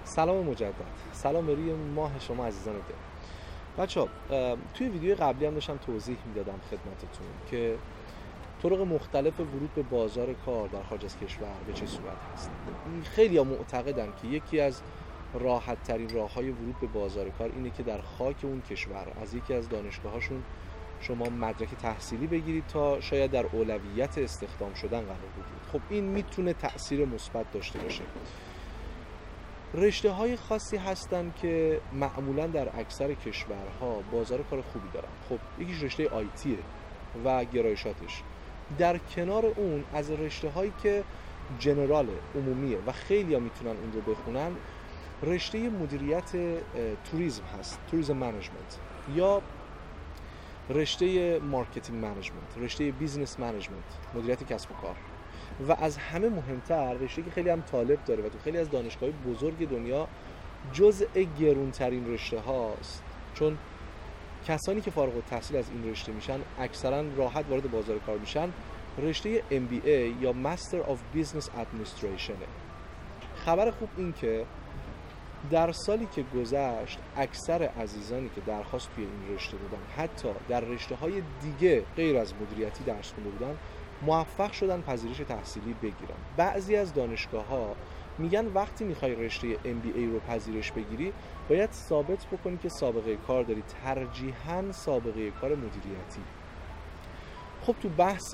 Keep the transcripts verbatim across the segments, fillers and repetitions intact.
سلام مجدد، سلام به روی ماه شما عزیزان دل. بچه‌ها توی ویدیو قبلی هم داشتم توضیح میدادم خدمتتون که طرق مختلف ورود به بازار کار در خارج از کشور به چه صورت هست. خیلی ها معتقدن که یکی از راحت ترین راه های ورود به بازار کار اینه که در خاک اون کشور از یکی از دانشگاهاشون شما مدرک تحصیلی بگیرید تا شاید در اولویت استخدام شدن قرار بگیرید. خب این میتونه تأثیر مثبت داشته باشه. رشته های خاصی هستن که معمولا در اکثر کشورها بازار کار خوبی دارن. خب یکیش رشته آیتیه و گرایشاتش. در کنار اون از رشته هایی که جنرال عمومیه و خیلی ها میتونن اون رو بخونن، رشته مدیریت توریسم هست، توریسم منیجمنت، یا رشته مارکتینگ منیجمنت، رشته بیزنس منیجمنت، مدیریت کسب و کار. و از همه مهمتر رشته که خیلی هم طالب داره و تو خیلی از دانشگاه‌های بزرگ دنیا جزء گرونترین رشته هاست، چون کسانی که فارغ التحصیل از این رشته میشن اکثرا راحت وارد بازار کار میشن، رشته ام بی ای یا Master of Business Administration. خبر خوب این که در سالی که گذشت اکثر عزیزانی که درخواست توی این رشته دادن، حتی در رشته‌های دیگه غیر از مدیریتی درس خونده بودن، موفق شدن پذیرش تحصیلی بگیرن. بعضی از دانشگاه‌ها میگن وقتی میخوای رشته ام بی ای رو پذیرش بگیری باید ثابت بکنی که سابقه کار داری، ترجیحاً سابقه کار مدیریتی. خب تو بحث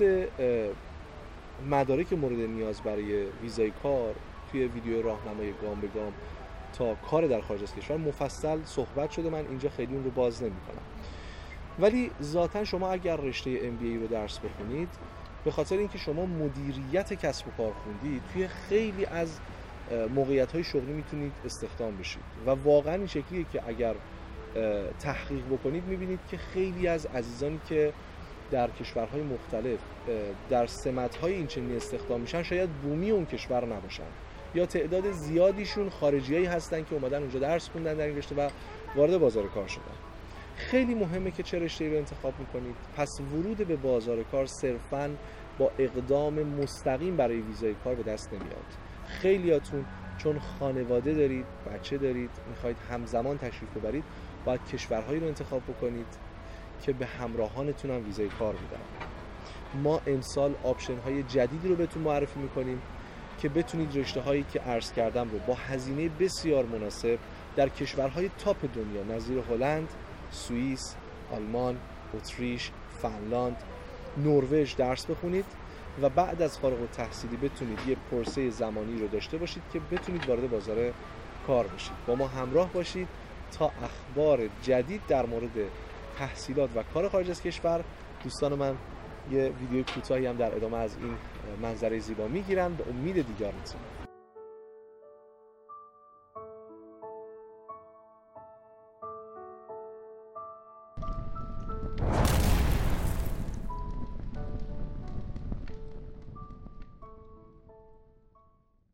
مدارک مورد نیاز برای ویزای کار توی ویدیو راهنمای گام به گام تا کار در خارج از کشور مفصل صحبت شده، من اینجا خیلی اون رو باز نمی‌کنم. ولی ذاتاً شما اگر رشته ام بی ای رو درس بخونید، به خاطر اینکه شما مدیریت کسب و کار خوندید، توی خیلی از موقعیت‌های شغلی میتونید استخدام بشید و واقعاً این شکلیه که اگر تحقیق بکنید میبینید که خیلی از عزیزانی که در کشورهای مختلف در سمت‌های این چنینی استخدام میشن شاید بومی اون کشور نباشن، یا تعداد زیادیشون خارجیایی هستن که اومدن اونجا درس خوندن در این رشته و وارد بازار کار شدن. خیلی مهمه که چه رشته‌ای رو انتخاب میکنید. پس ورود به بازار کار صرفاً با اقدام مستقیم برای ویزای کار به دست نمیاد. خیلیاتون چون خانواده دارید، بچه دارید، میخواید همزمان تشریف ببرید، باید کشورهایی رو انتخاب بکنید که به همراهانتون هم ویزای کار میدن. ما امسال آپشن های جدیدی رو بهتون معرفی میکنیم که بتونید رشته هایی که عرض کردم رو با هزینه بسیار مناسب در کشورهای تاپ دنیا نظیر هلند، سوئیس، آلمان، اتریش، فنلاند، نروژ درس بخونید و بعد از فارغ التحصیلی بتونید یه پروسه زمانی رو داشته باشید که بتونید وارد بازار کار بشید. با ما همراه باشید تا اخبار جدید در مورد تحصیلات و کار خارج از کشور. دوستان من یه ویدیو کوتاهی هم در ادامه از این منظره زیبا میگیرن. به امید دیدارتون.